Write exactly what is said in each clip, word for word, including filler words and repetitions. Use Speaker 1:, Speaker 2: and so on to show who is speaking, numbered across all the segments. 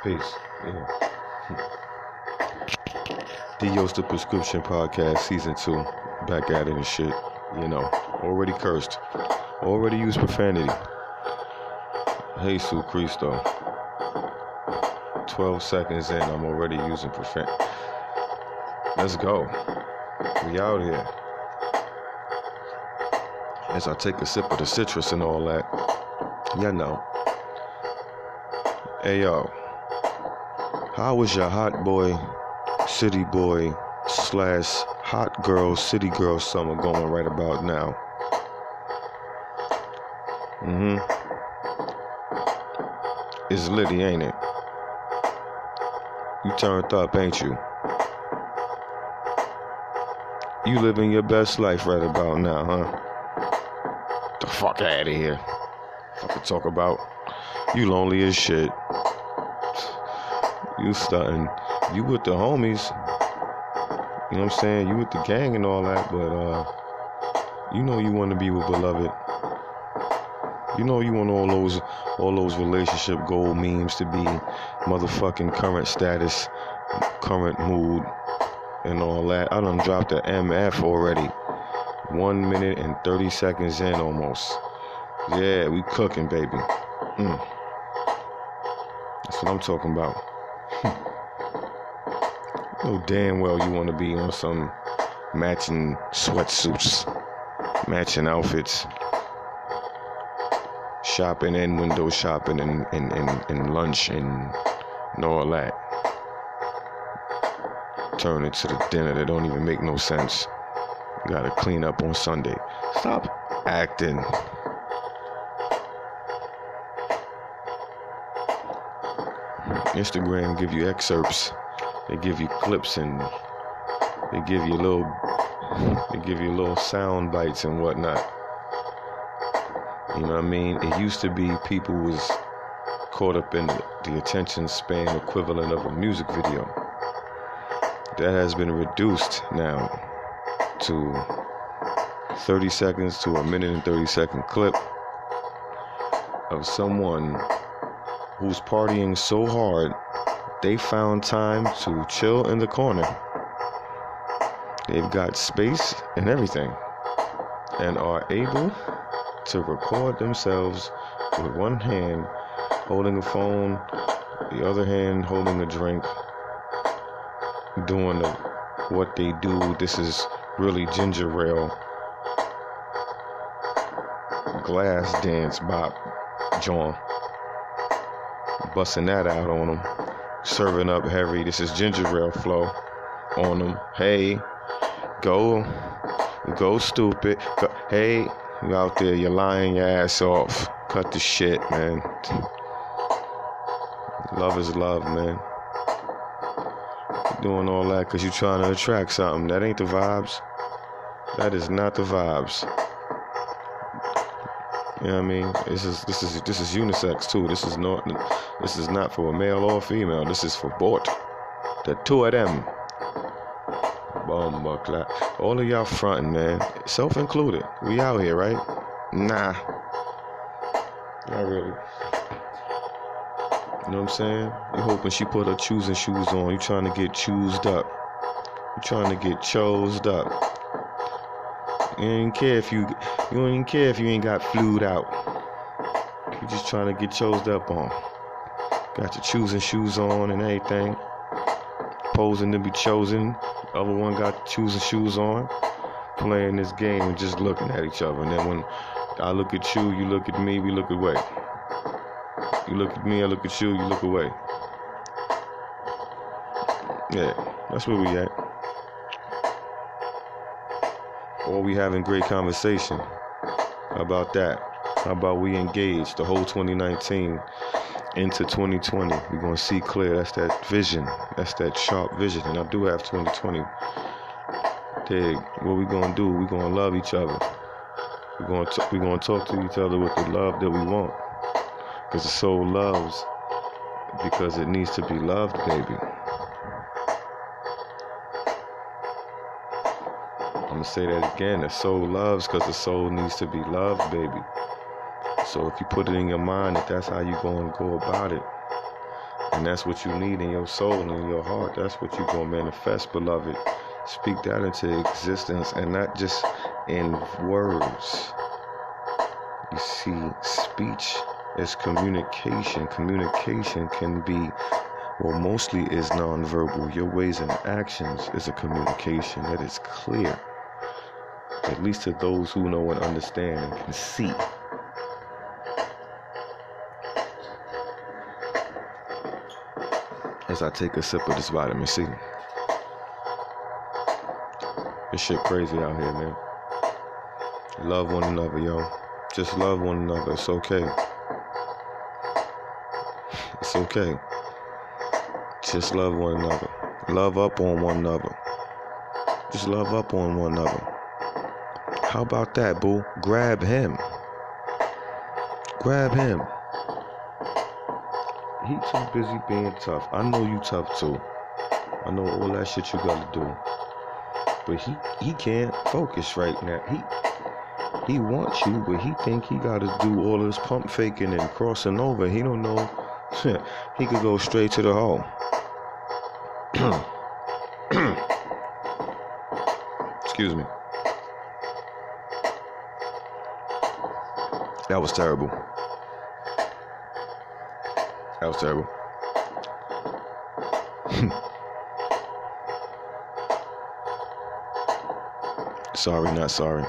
Speaker 1: Peace. Yeah. Dios the Prescription Podcast, Season two. Back at it and shit. You know, already cursed. Already used profanity. Jesus Cristo. twelve seconds in, I'm already using profanity. Let's go. We out here. As I take a sip of the citrus and all that. You know. Hey, yo. How was your hot boy, city boy, slash hot girl, city girl summer going right about now? Mm-hmm. It's litty, ain't it? You turned up, ain't you? You living your best life right about now, huh? The fuck out of here. Fucking talk about you lonely as shit. You stunting. You with the homies. You know what I'm saying? You with the gang and all that, but uh, you know you want to be with beloved. You know you want all those all those relationship goal memes to be motherfucking current status, current mood, and all that. I done dropped the M F already. One minute and thirty seconds in almost. Yeah, we cooking, baby. Mm. That's what I'm talking about. You know damn well you want to be on some matching sweatsuits, matching outfits, shopping and window shopping and, and, and, and lunch and, and all that. Turn it to the dinner that don't even make no sense. You gotta clean up on Sunday. Stop acting. Instagram give you excerpts. They give you clips and they give you little they give you little sound bites and whatnot. You know what I mean? It used to be people was caught up in the, the attention span equivalent of a music video. That has been reduced now to thirty seconds to a minute and thirty second clip of someone who's partying so hard they found time to chill in the corner. They've got space and everything and are able to record themselves with one hand holding a phone, the other hand holding a drink, doing the, what they do. This is really ginger ale glass dance bop John, busting that out on them, serving up heavy. This is ginger ale flow on them. Hey, go go stupid, go, hey, you out there, you're lying your ass off. Cut the shit, man. Love is love, man. You're doing all that because you're trying to attract something. That ain't the vibes. That is not the vibes. You know what I mean? This is this is this is unisex too. This is not this is not for a male or female. This is for both. The two of them. Bum clap. All of y'all fronting, man. Self included. We out here, right? Nah. Not really. You know what I'm saying? You hoping she put her choosing shoes on. You trying to get choosed up. You trying to get chosed up. You don't even care if you you don't even care if you ain't got flued out. You just trying to get chosed up on. Got your choosing shoes on and everything. Posing to be chosen. The other one got choosing shoes on. Playing this game and just looking at each other. And then when I look at you, you look at me, we look away. You look at me, I look at you, you look away. Yeah, that's where we at. Or we having great conversation. How about that? How about we engage the whole twenty nineteen into twenty twenty? We're going to see clear. That's that vision. That's that sharp vision. And I do have twenty twenty. Dig. What we going to do? We're going to love each other. We're going to we're going to talk to each other with the love that we want. Because the soul loves because it needs to be loved, baby. I'm going to say that again. The soul loves because the soul needs to be loved, baby. So if you put it in your mind that that's how you're going to go about it, And that's what you need in your soul and in your heart. That's what you're going to manifest, beloved. Speak that into existence, and not just in words. You see, speech is communication. Communication can be, well, mostly is nonverbal. Your ways and actions is a communication that is clear, at least to those who know and understand and can see. As I take a sip of this vitamin C. This shit crazy out here, man. Love one another, yo. Just love one another. It's okay. It's okay. Just love one another. Love up on one another. Just love up on one another. How about that, boo? Grab him. Grab him. He too busy being tough. I know you tough too. I know all that shit you gotta do. But he he can't focus right now. He he wants you, but he think he gotta do all this pump faking and crossing over. He don't know he could go straight to the hole. Excuse me. That was terrible. That was terrible. Sorry, not sorry.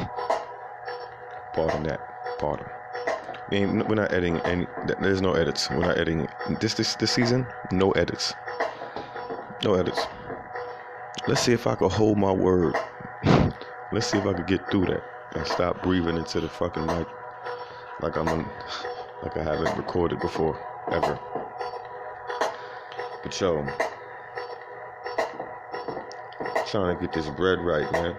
Speaker 1: Pardon that. Pardon. We ain't, we're not editing any. There's no edits. We're not editing this this this season. No edits. No edits. Let's see if I could hold my word. Let's see if I could get through that and stop breathing into the fucking mic like I'm on, like I haven't recorded before. Ever. But yo, trying to get this bread right, man.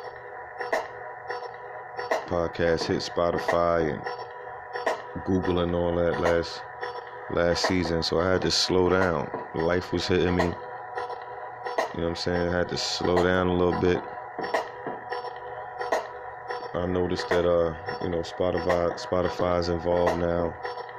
Speaker 1: Podcast hit Spotify and Google and all that last last season, so I had to slow down. Life was hitting me. You know what I'm saying? I had to slow down a little bit. I noticed that uh, you know, Spotify Spotify's involved now.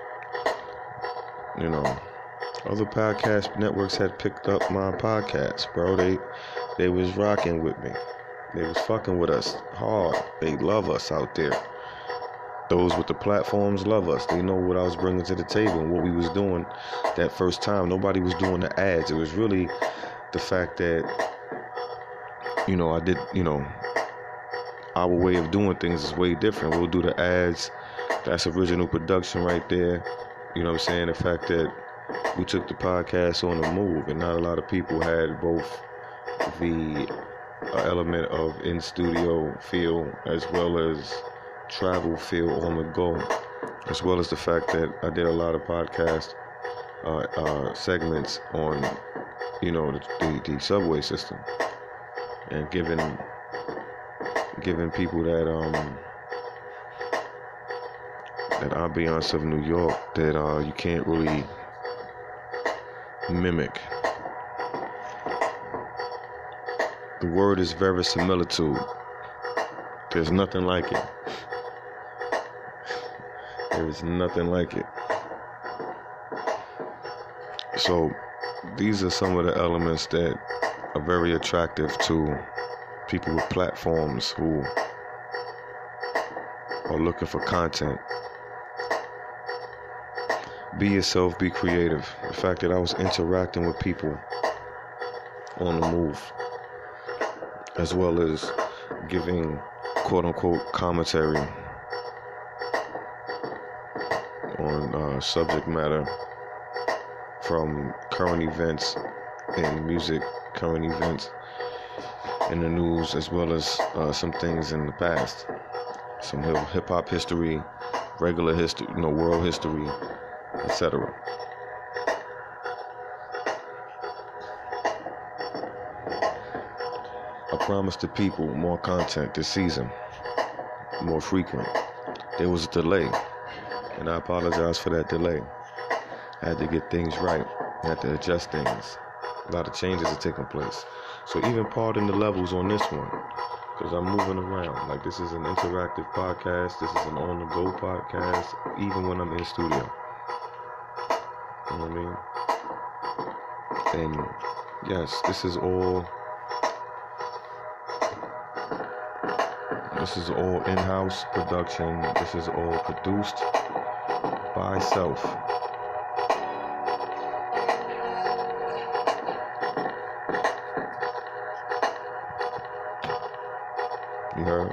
Speaker 1: You know, other podcast networks had picked up my podcast, bro. They they was rocking with me. They was fucking with us hard. They love us out there. Those with the platforms love us. They know what I was bringing to the table and what we was doing that first time. Nobody was doing the ads. It was really the fact that, you know, I did, you know, our way of doing things is way different. We'll do the ads. That's original production right there. You know what I'm saying? The fact that we took the podcast on the move, and not a lot of people had both the uh, element of in-studio feel as well as travel feel on the go, as well as the fact that I did a lot of podcast uh, uh, segments on, you know, the, the, the subway system, and giving giving people that um. that ambiance of New York that uh, you can't really mimic. The word is verisimilitude. There's nothing like it. There is nothing like it. So these are some of the elements that are very attractive to people with platforms who are looking for content. Be yourself, be creative. The fact that I was interacting with people on the move, as well as giving quote-unquote commentary on uh, subject matter from current events in music, current events in the news, as well as uh, some things in the past, some hip-hop history, regular history, you know, world history, et cetera. I promised the people more content this season, more frequent. There was a delay, and I apologize for that delay. I had to get things right. I had to adjust things. A lot of changes are taking place. So even pardon the levels on this one, because I'm moving around. Like, this is an interactive podcast. This is an on-the-go podcast, even when I'm in studio. You know what I mean? And yes, this is all this is all in-house production. This is all produced by self. You heard?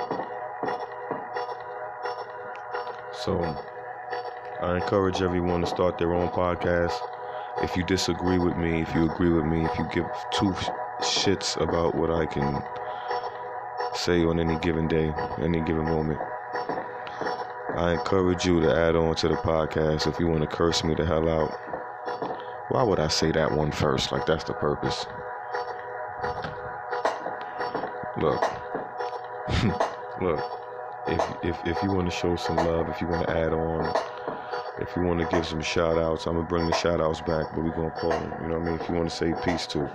Speaker 1: So I encourage everyone to start their own podcast. If you disagree with me, if you agree with me, if you give two shits about what I can say on any given day, any given moment, I encourage you to add on to the podcast. If you want to curse me the hell out, why would I say that one first? Like, that's the purpose. Look, look, if, if, if you want to show some love, if you want to add on, if you want to give some shout outs, I'm going to bring the shout outs back, but we're going to call them, you know what I mean? If you want to say peace too.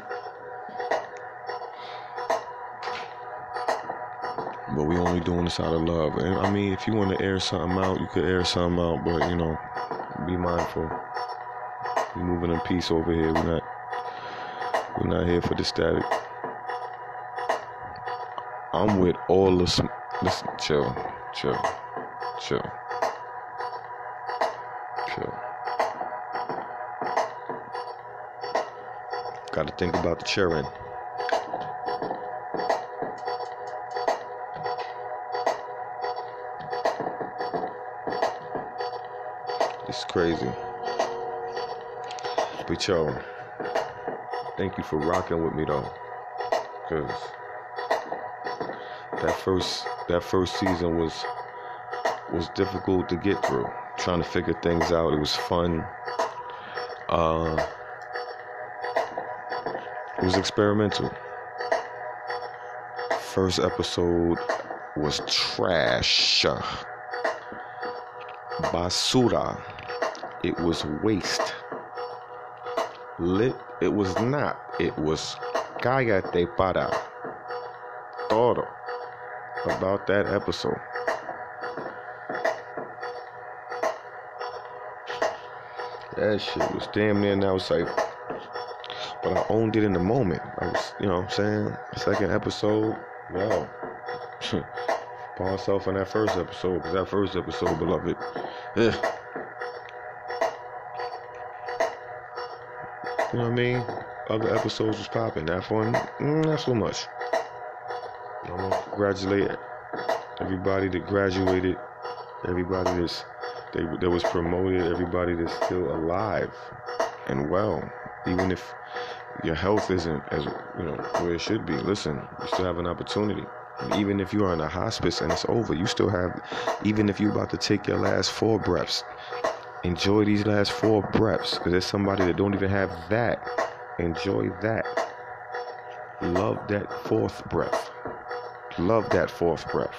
Speaker 1: But we only doing this out of love. And I mean, if you want to air something out, you could air something out, but, you know, be mindful. We're moving in peace over here. We're not, we're not here for the static. I'm with all the, sm- listen, chill, chill, chill. Chill. Got to think about the cheering. It's crazy. But yo, thank you for rocking with me though, cause that first that first season was was difficult to get through. Trying to figure things out. It was fun. Uh, it was experimental. First episode was trash. Basura. It was waste. Lit. It was not. It was cállate para todo about that episode. That shit was damn near now safe. But I owned it in the moment. I was, you know what I'm saying? Second episode, wow. Pour myself on that first episode, because that first episode, beloved, eh. You know what I mean? Other episodes was popping. That one, mm, not so much. I want to congratulate everybody that graduated, everybody that's They, that was promoted, everybody that's still alive and well, even if your health isn't as, you know, where it should be. Listen, you still have an opportunity. And even if you are in a hospice and it's over, you still have, even if you're about to take your last four breaths, enjoy these last four breaths, because there's somebody that don't even have that. Enjoy that. Love that fourth breath. Love that fourth breath.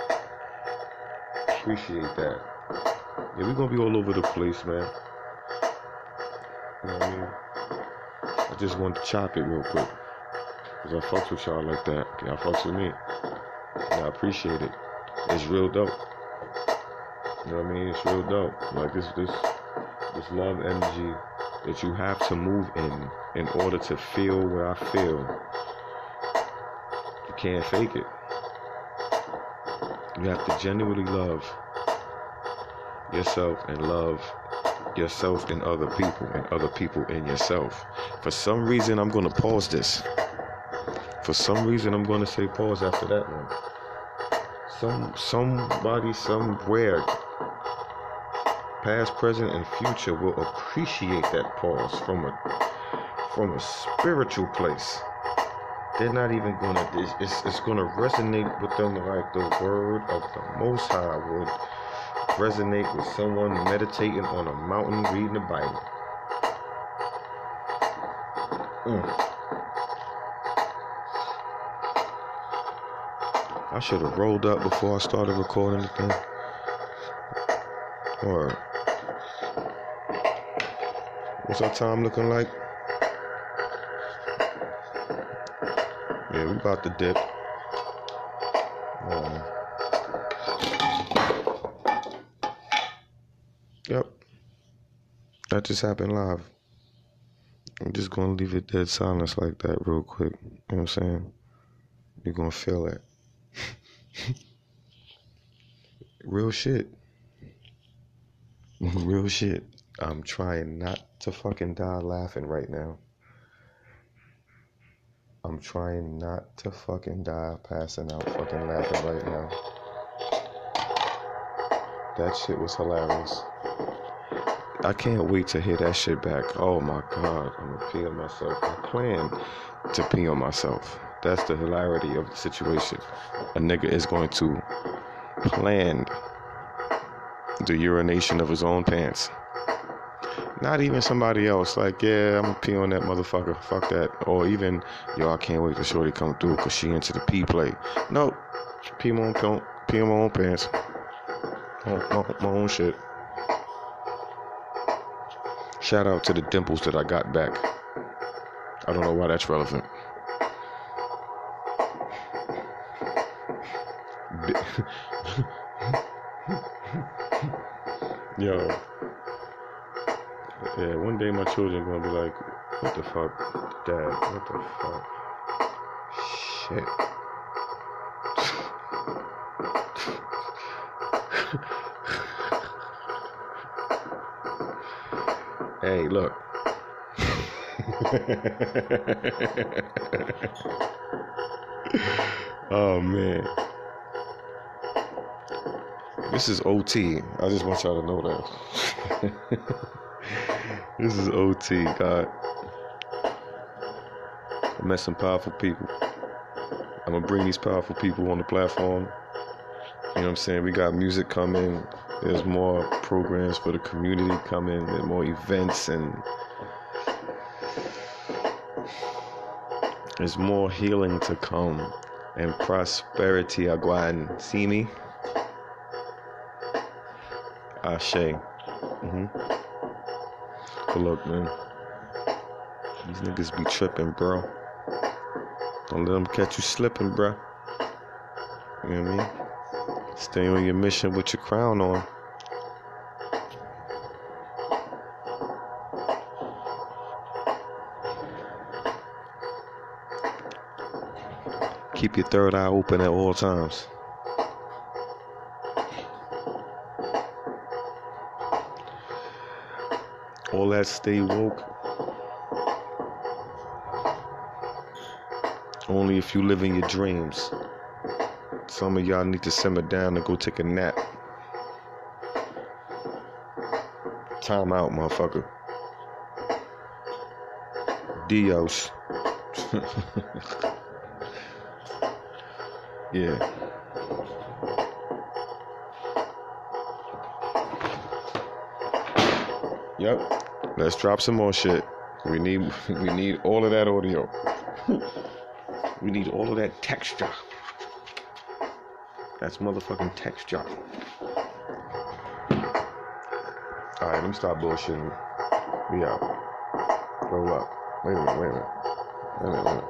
Speaker 1: Appreciate that. Yeah, we're gonna be all over the place, man. You know what I mean? I just want to chop it real quick, because I fucks with y'all like that. Y'all fucks with me. And I appreciate it. It's real dope. You know what I mean? It's real dope. Like this this this love energy that you have to move in in order to feel what I feel. You can't fake it. You have to genuinely love yourself and love yourself and other people and other people in yourself. For some reason, I'm going to pause this. For some reason, I'm going to say pause after that one. Some somebody somewhere, past, present, and future, will appreciate that pause from a from a spiritual place. They're not even going to. It's, it's, it's going to resonate with them like the word of the Most High would resonate with someone meditating on a mountain reading the Bible. Mm. I should have rolled up before I started recording the thing. Or what's our time looking like? Yeah, we about to dip. Um, Yep. That just happened live. I'm just gonna leave it dead silence like that real quick. You know what I'm saying? You're gonna feel it. Real shit. Real shit. I'm trying not to fucking die laughing right now. I'm trying not to fucking die passing out fucking laughing right now. That shit was hilarious. I can't wait to hear that shit back. Oh my God, I'm gonna pee on myself. I plan to pee on myself. That's the hilarity of the situation. A nigga is going to plan the urination of his own pants. Not even somebody else. Like, yeah, I'm gonna pee on that motherfucker. Fuck that. Or even, yo, I can't wait till shorty come through because she into the pee play. Nope. Pee my own, pee on my own pants. My, my, my own shit. Shout out to the dimples that I got back. I don't know why that's relevant. Yo. Yeah, one day my children gonna be like, what the fuck, Dad? What the fuck? Shit. Hey, look. Oh, man. This is O T. I just want y'all to know that. This is O T, God. I met some powerful people. I'm going to bring these powerful people on the platform. You know what I'm saying? We got music coming. There's more programs for the community coming. There's more events, and there's more healing to come and prosperity. Aguan, see me? Ashe. Mm-hmm. But look, man, these niggas be tripping, bro. Don't let them catch you slipping, bro. You know what I mean? Stay on your mission with your crown on. Keep your third eye open at all times. All that stay woke. Only if you live in your dreams. Some of y'all need to simmer down and go take a nap. Time out, motherfucker. Dios. Yeah. Yep. Let's drop some more shit. We need we need all of that audio. We need all of that texture. That's motherfucking texture. Alright, let me stop bullshitting. We out. Roll up. Wait a minute, wait a minute. Wait a minute, wait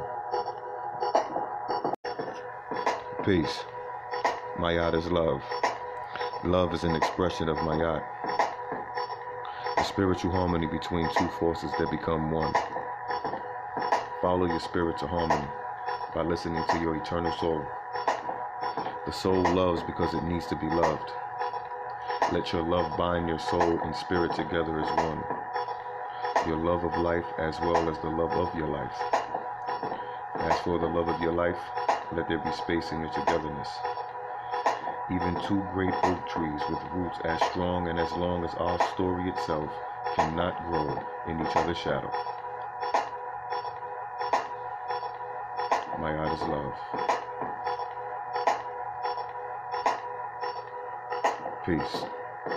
Speaker 1: a minute. Peace. Mayat is love. Love is an expression of Mayat. The spiritual harmony between two forces that become one. Follow your spirit to harmony by listening to your eternal soul. The soul loves because it needs to be loved. Let your love bind your soul and spirit together as one. Your love of life as well as the love of your life. As for the love of your life, let there be space in your togetherness. Even two great oak trees with roots as strong and as long as our story itself cannot grow in each other's shadow. My God is love. Peace.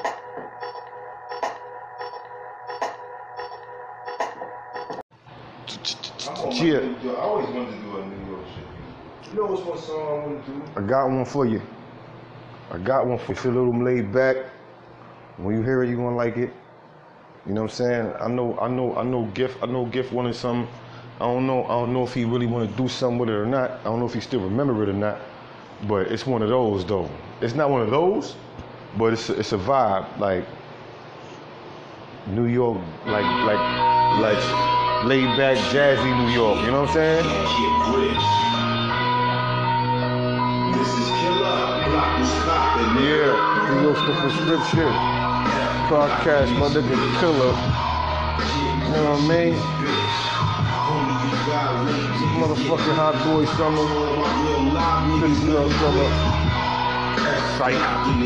Speaker 2: Yeah. I always wanted to do a New York shit. You know what's one song I want to do?
Speaker 1: I got one for you. I got one for you. Feel a little laid back. When you hear it, you're gonna like it. You know what I'm saying? I know, I know, I know. Gift, I know. Gift wanted some. I don't know. I don't know if he really want to do something with it or not. I don't know if he still remember it or not. But it's one of those though. It's not one of those, but it's a, it's a vibe like New York, like like like. laid back, jazzy New York. You know what I'm saying? Yeah, New York stuff for script shit. Podcast, my nigga Killer. You know what I mean? Motherfucking Hot Boy Summer. City Girl Summer. Psych.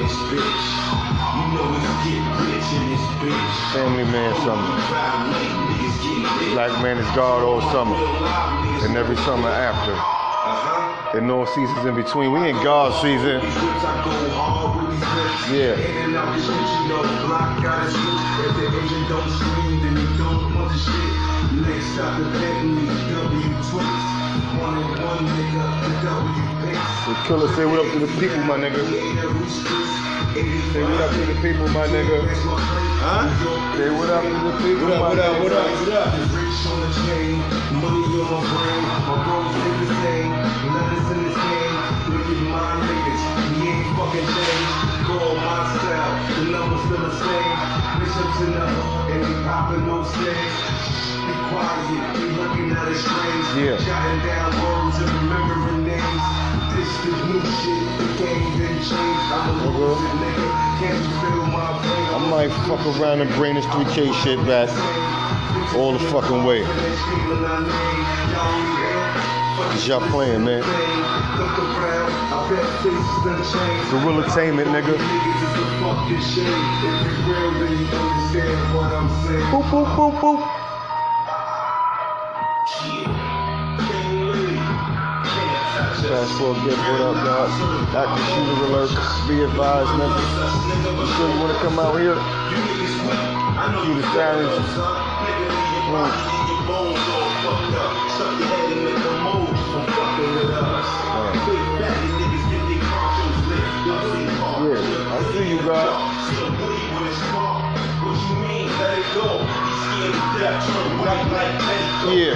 Speaker 1: Family Man Summer. Black Man is God all summer. And every summer after. And no seasons in between. We in God season. Yeah. The Killer say what up to the people, my nigga. Say what up to the people, my nigga. Huh? Say what up to the people, what up, my what up, what up, what up? Money on my brain, my bros stay the same. Letters in this game, look at my niggas. We ain't fucking changed. Call my style, the numbers still the same. Bishops in the hood, and we popping no stage. Be quiet, be looking at it strange. Yeah. Jotting down words and remembering names. This is new shit, the game didn't change. I'm a losing nigga, can't you feel my pain? I might fuck around and bring this three K shit back all the fucking way. Cause y'all playing, man. Gorilla-tainment, nigga. Boop, boop, boop, boop. Fast forward, get what up, dog? Active shooter alert. Be advised, nigga. You sure you wanna come out here? Shoot the sirens. Mm. Yeah, I see you, God. Yeah.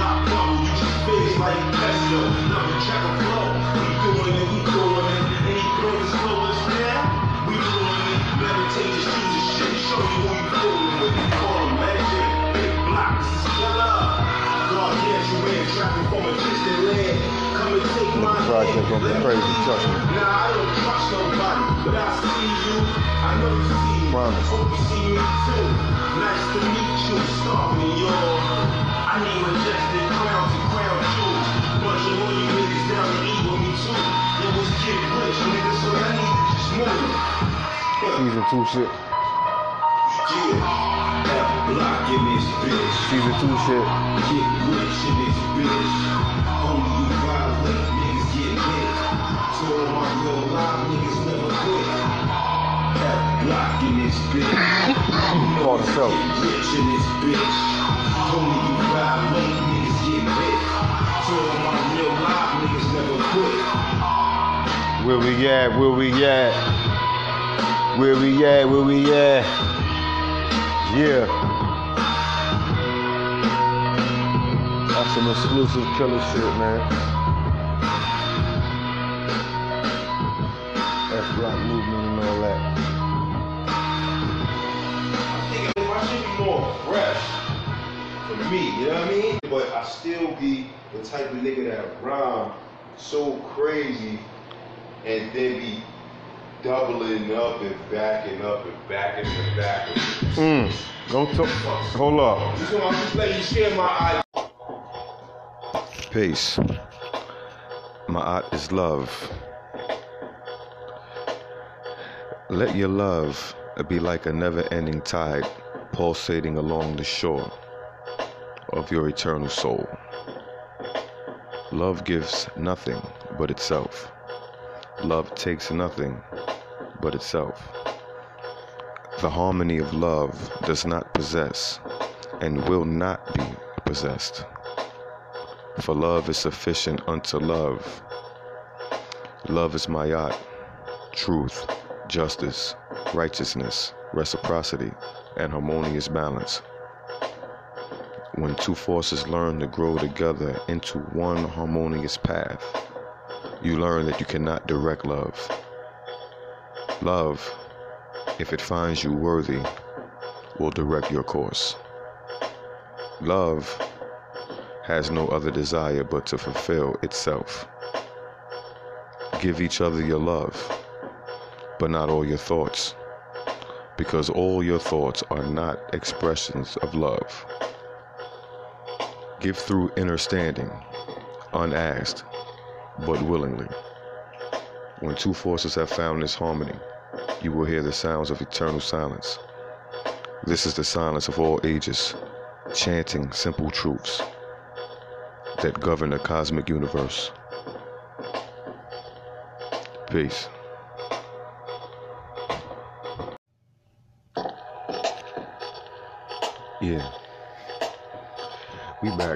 Speaker 1: Project gonna be crazy, trust me. Nah, I don't trust nobody, but I see you. I know you see me. Promise. Hope you see me too. Nice to meet you, starving y'all. I need majestic crowns and crown jewels. Bunch of all you niggas down to eat with me too. It was Kid Rich, nigga, so I need to just move. Season two shit. Yeah. Block in this bitch. Season two shit. Get rich in this bitch. Only you violate, niggas get hit. So all my real live niggas never quit. That block in this bitch. Call the show. Get rich in this bitch. Only you violate, niggas get hit. So all my real live niggas never quit. Where we at? Where we at? Where we at? Where we at? Yeah. That's some exclusive Killer shit, man. F-Rock movement and all that. I think I should be more fresh for me, you know what I mean? But I still be the type of nigga that rhyme so crazy and then be doubling up and backing up and backing and backing. Mm. Don't talk. Hold up. Just want to just let you share my eye. Peace. My art is love. Let your love be like a never-ending tide pulsating along the shore of your eternal soul. Love gives nothing but itself. Love takes nothing but itself. The harmony of love does not possess and will not be possessed. For love is sufficient unto love. Love is my yacht, truth, justice, righteousness, reciprocity, and harmonious balance. When two forces learn to grow together into one harmonious path, you learn that you cannot direct love. Love, if it finds you worthy, will direct your course. Love has no other desire but to fulfill itself. Give each other your love, but not all your thoughts, because all your thoughts are not expressions of love. Give through understanding, unasked, but willingly. When two forces have found this harmony, you will hear the sounds of eternal silence. This is the silence of all ages, chanting simple truths that govern the cosmic universe. Peace. Yeah. We back.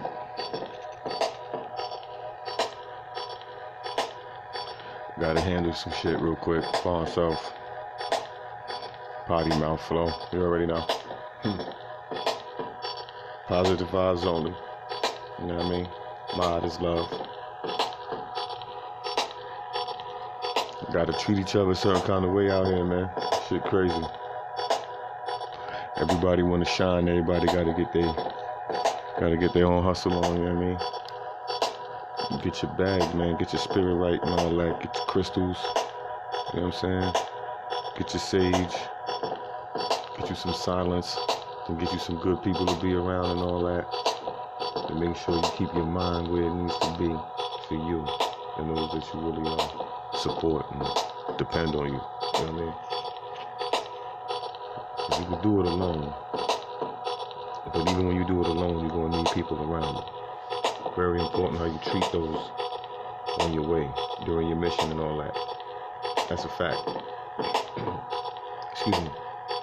Speaker 1: Gotta handle some shit real quick. Falling self. Potty mouth flow. You already know. Positive vibes only. You know what I mean? Mod is love. Gotta treat each other a certain kind of way out here, man. Shit crazy. Everybody wanna shine. Everybody gotta get their gotta get their own hustle on. You know what I mean? Get your bag, man. Get your spirit right and all that. Get your crystals. You know what I'm saying? Get your sage. Get you some silence. And get you some good people to be around and all that. And make sure you keep your mind where it needs to be for you and those that you really uh, support and depend on you. You know what I mean? 'Cause you can do it alone. But even when you do it alone, you're going to need people around you. Very important how you treat those on your way, during your mission and all that. That's a fact. Excuse me.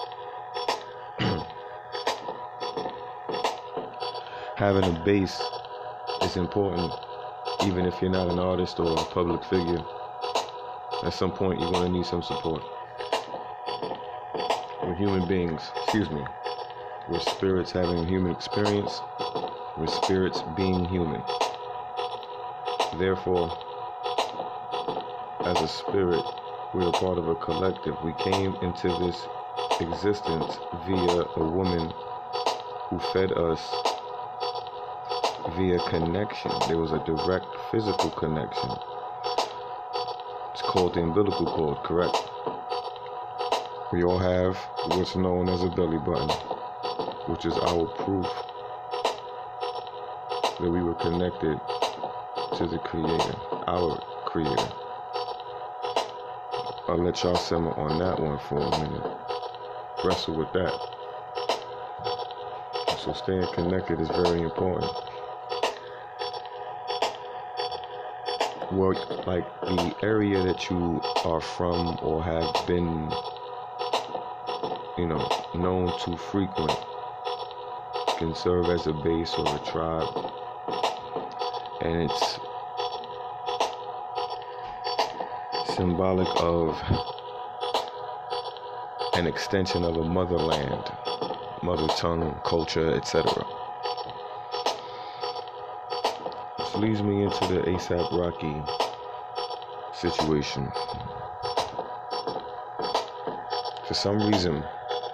Speaker 1: Having a base is important, even if you're not an artist or a public figure. At some point, you're going to need some support. We're human beings, excuse me. We're spirits having a human experience. We're spirits being human. Therefore, as a spirit, we are part of a collective. We came into this existence via a woman who fed us via connection. There was a direct physical connection. It's called the umbilical cord, correct? We all have what's known as a belly button, which is our proof that we were connected to the Creator, our Creator. I'll let y'all simmer on that one for a minute. Wrestle with that. So staying connected is very important. Well, like the area that you are from or have been, you know, known to frequent can serve as a base or a tribe. And it's symbolic of an extension of a motherland, mother tongue, culture, et cetera. This leads me into the ASAP Rocky situation. For some reason,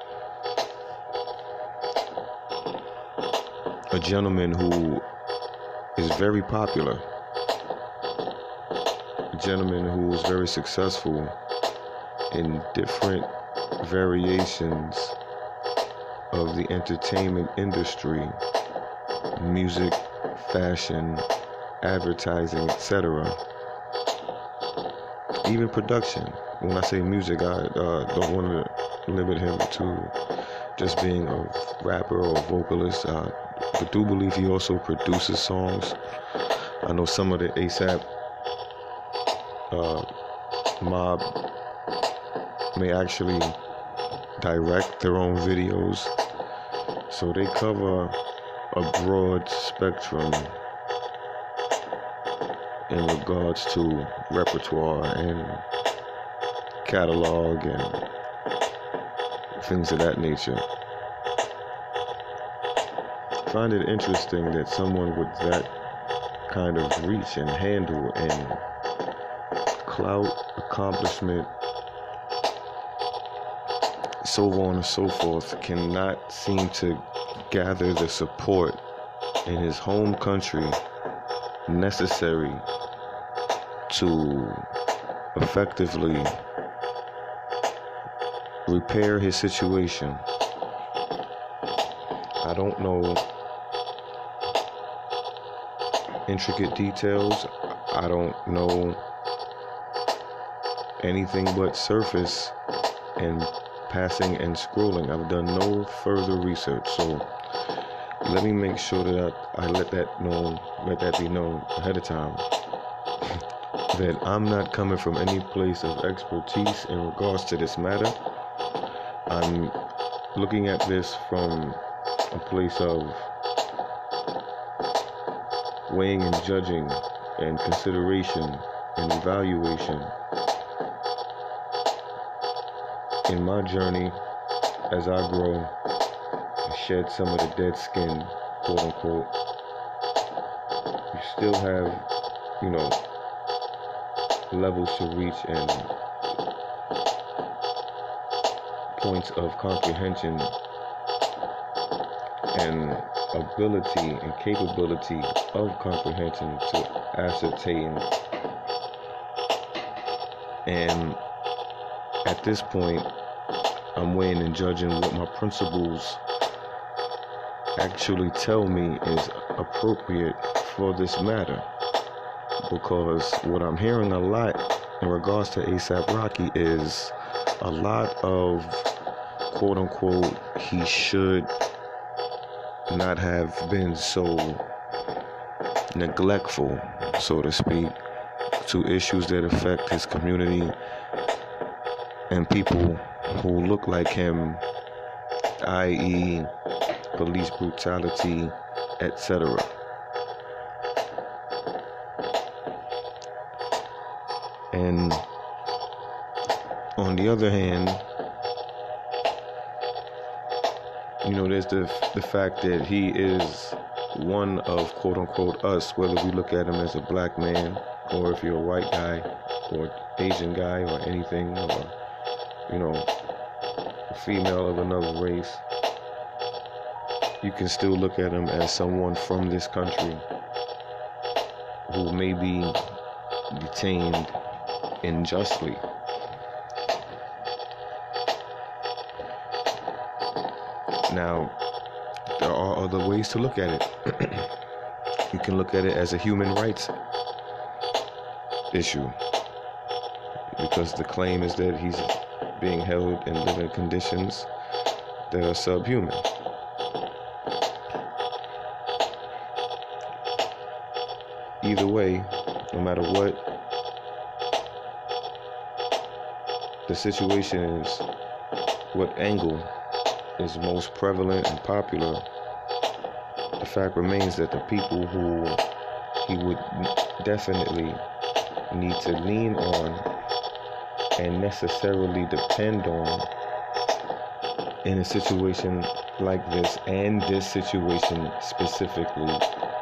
Speaker 1: a gentleman who is very popular, a gentleman who is very successful in different variations of the entertainment industry, music, fashion, advertising, et cetera. Even production. When I say music, I uh, don't want to limit him to just being a rapper or a vocalist. Uh, I do believe he also produces songs. I know some of the ASAP uh, mob may actually direct their own videos. So they cover a broad spectrum in regards to repertoire and catalog and things of that nature. I find it interesting that someone with that kind of reach and handle and clout, accomplishment, so on and so forth, cannot seem to gather the support in his home country necessary to effectively repair his situation. I don't know intricate details. I don't know anything but surface and passing and scrolling. I've done no further research, so let me make sure that I, I let that know, let that be known ahead of time, that I'm not coming from any place of expertise in regards to this matter. I'm looking at this from a place of weighing and judging and consideration and evaluation in my journey as I grow and shed some of the dead skin, quote unquote. You still have, you know, levels to reach and points of comprehension and ability and capability of comprehension to ascertain. And at this point, I'm weighing and judging what my principles actually tell me is appropriate for this matter. Because what I'm hearing a lot in regards to ASAP Rocky is a lot of quote unquote he should not have been so neglectful, so to speak, to issues that affect his community and people who look like him, that is police brutality, et cetera. And on the other hand, you know, there's the the fact that he is one of quote unquote us, whether we look at him as a black man or if you're a white guy or Asian guy or anything, or you know, a female of another race. You can still look at him as someone from this country who may be detained unjustly. Now, there are other ways to look at it. You can look at it as a human rights issue, because the claim is that he's being held in living conditions that are subhuman. Either way, no matter what the situation is, what angle is most prevalent and popular, the fact remains that the people who he would definitely need to lean on and necessarily depend on in a situation like this, and this situation specifically.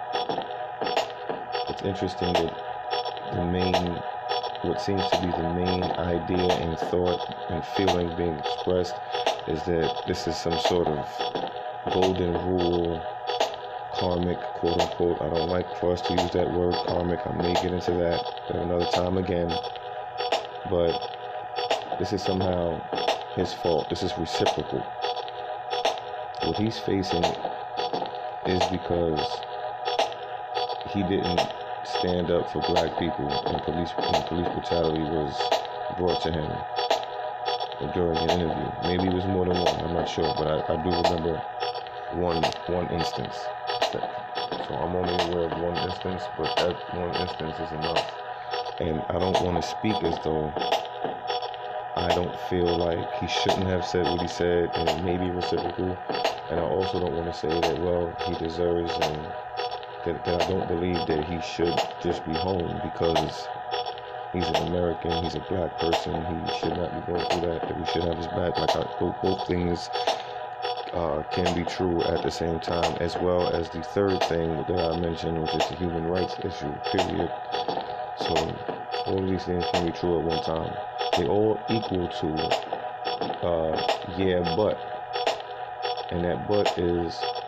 Speaker 1: It's interesting that the main, what seems to be the main idea and thought and feeling being expressed is that this is some sort of golden rule, karmic, quote unquote. I don't like for us to use that word karmic. I may get into that at another time again. But this is somehow his fault. This is reciprocal. What he's facing is because he didn't stand up for black people, and police and police brutality was brought to him during an interview. Maybe it was more than one, I'm not sure, but I, I do remember one one instance. So I'm only aware of one instance, but that one instance is enough. And I don't want to speak as though I don't feel like he shouldn't have said what he said, and it may be reciprocal. And I also don't want to say that, well, he deserves, and that, that I don't believe that he should just be home because he's an American, he's a black person, he should not be going through that, that we should have his back. Like, I, both, both things uh, can be true at the same time, as well as the third thing that I mentioned, which is the human rights issue, period. So all of these things can be true at one time. They all equal to, uh, yeah, but. And that but is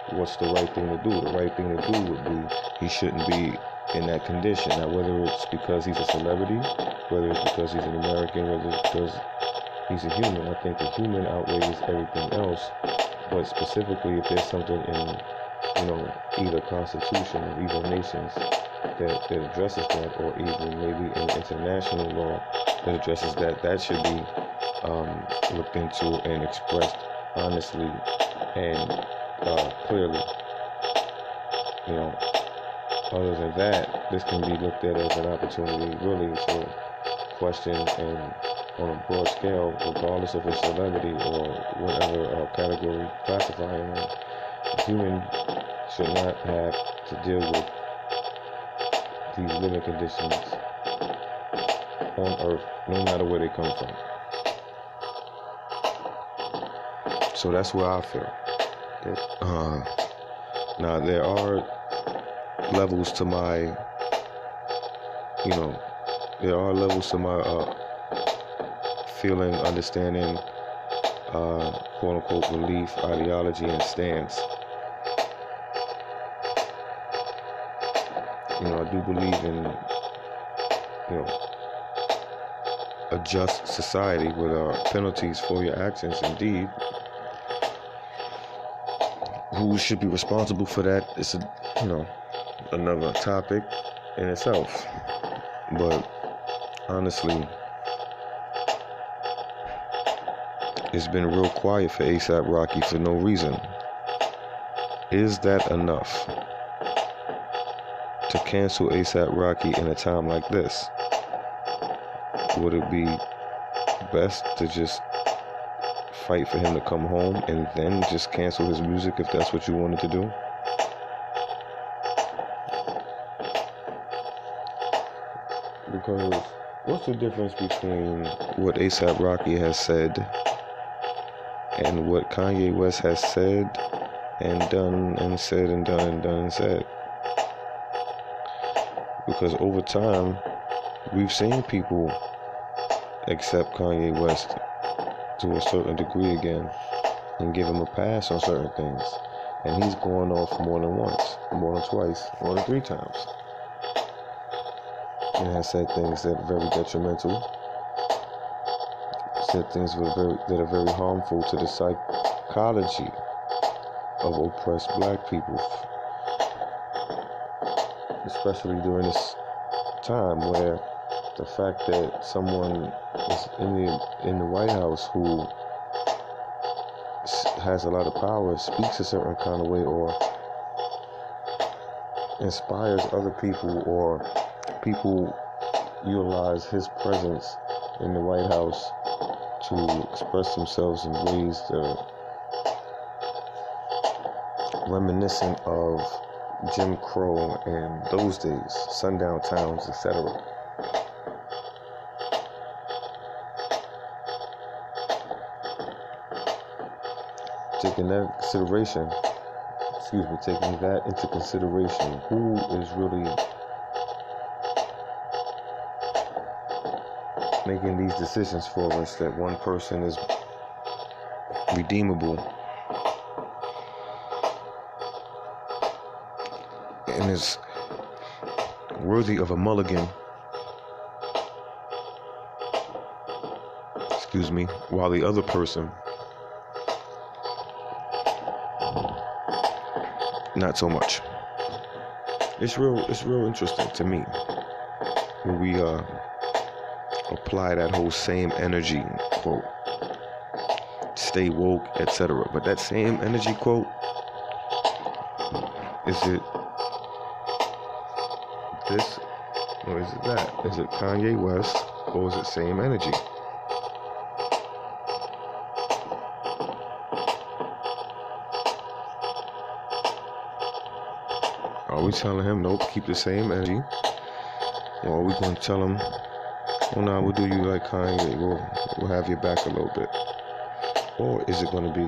Speaker 1: what's the right thing to do? The right thing to do would be he shouldn't be in that condition. Now, whether it's because he's a celebrity, whether it's because he's an American, whether it's because he's a human, I think the human outweighs everything else. But specifically, if there's something in, you know, either Constitution or either nations that, that addresses that, or even maybe in international law that addresses that, that should be um, looked into and expressed honestly and uh, clearly. You know, other than that, this can be looked at as an opportunity really to question and on a broad scale, regardless of his celebrity or whatever uh, category classify him in. A human should not have to deal with these living conditions on Earth, no matter where they come from. So that's where I feel. Uh, now, there are levels to my, you know, there are levels to my uh, feeling, understanding, uh, quote-unquote, belief, ideology, and stance. You know, I do believe in, you know, a just society with uh, penalties for your actions, indeed. Who should be responsible for that is, a, you know, another topic in itself. But honestly, it's been real quiet for A$AP Rocky for no reason. Is that enough to cancel A$AP Rocky in a time like this? Would it be best to just fight for him to come home and then just cancel his music if that's what you wanted to do? Because what's the difference between what A$AP Rocky has said and what Kanye West has said and done and said and done and done and said? Because over time, we've seen people accept Kanye West to a certain degree again and give him a pass on certain things. And he's going off more than once, more than twice, more than three times. And has said things that are very detrimental, said things that are very, that are very harmful to the psychology of oppressed black people, especially during this time where the fact that someone is in the in the White House who has a lot of power, speaks a certain kind of way, or inspires other people, or people utilize his presence in the White House to express themselves in ways that are reminiscent of Jim Crow and those days, sundown towns, et cetera. Taking that consideration, excuse me, taking that into consideration, who is really making these decisions for us, that one person is redeemable and is worthy of a mulligan, excuse me, while the other person not so much. It's real it's real interesting to me when we uh apply that whole same energy quote, stay woke, et cetera. But that same energy quote, is it this or is it that? Is it Kanye West or is it same energy? Are we telling him, nope, keep the same energy? Or are we going to tell him, well, nah, we'll do you like Kanye, we'll, we'll have your back a little bit? Or is it going to be,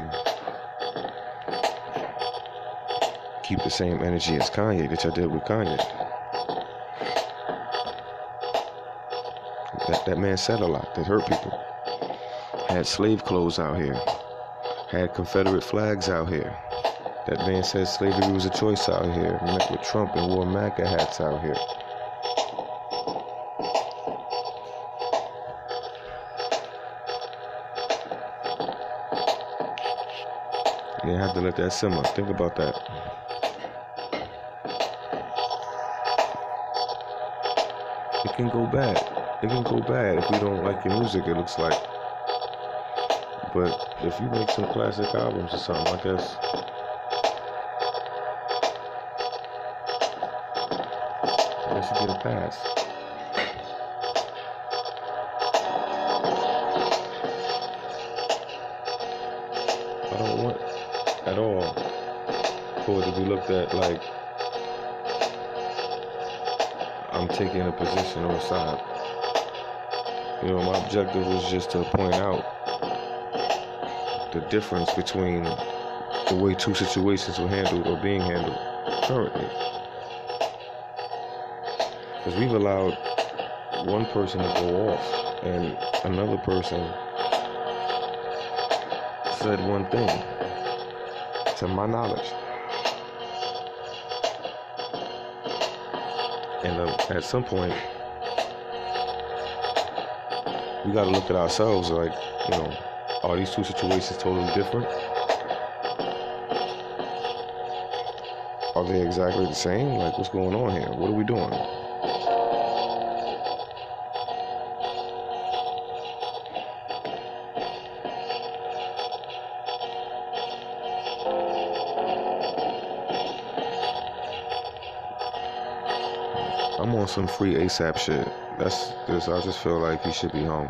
Speaker 1: keep the same energy as Kanye that y'all did with Kanye? That, that man said a lot that hurt people. Had slave clothes out here. Had Confederate flags out here. That man said slavery was a choice out here. He met with Trump and wore MAGA hats out here. You have to let that simmer. Think about that. It can go bad. It can go bad if we don't like your music, it looks like. But if you make some classic albums or something, I guess I guess you get a pass. I don't want at all for it to be looked at like I'm taking a position or a side. You know, my objective was just to point out the difference between the way two situations were handled or being handled currently. Because we've allowed one person to go off and another person said one thing, to my knowledge. And uh, at some point, we got to look at ourselves like, you know, are these two situations totally different? Are they exactly the same? Like, what's going on here? What are we doing? I'm on some free ASAP shit. That's this. I just feel like he should be home.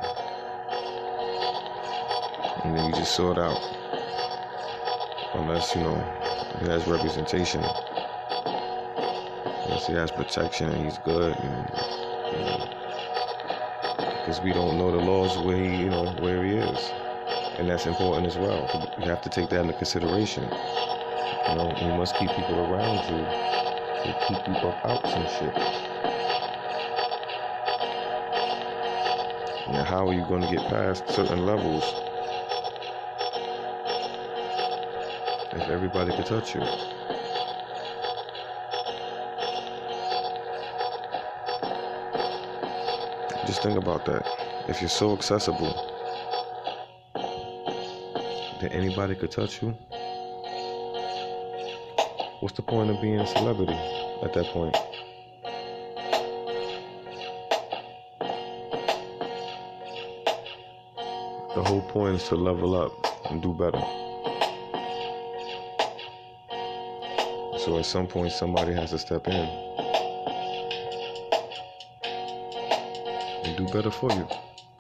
Speaker 1: And then you just sort out. Unless, you know, he has representation. Unless he has protection and he's good. And, you know, because we don't know the laws where he, you know, where he is. And that's important as well. You have to take that into consideration. You know, you must keep people around you to keep you up out some shit. Now, how are you going to get past certain levels if everybody can touch you? Just think about that. If you're so accessible that anybody could touch you, what's the point of being a celebrity at that point? The whole point is to level up and do better. So at some point, somebody has to step in and do better for you.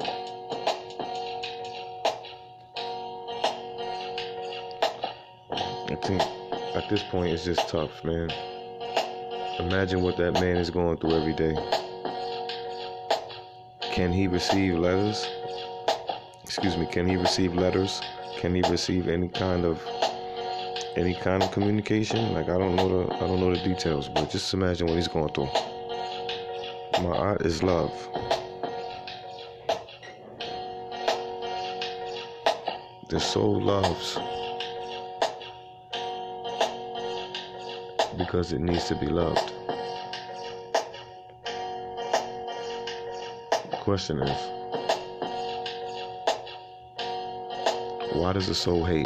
Speaker 1: I think at this point, it's just tough, man. Imagine what that man is going through every day. Can he receive letters? Excuse me, can he receive letters? Can he receive any kind of any kind of communication? Like, I don't know the I don't know the details, but just imagine what he's going through. My art is love. The soul loves because it needs to be loved. The question is, why does the soul hate?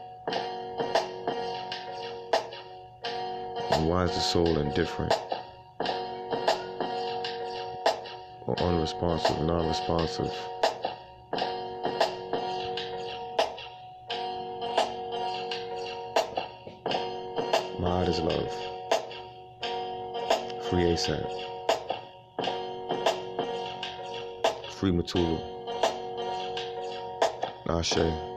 Speaker 1: And why is the soul indifferent? Or unresponsive, non-responsive? My heart is love. Free ASAP. Free Mutulu. Ashe.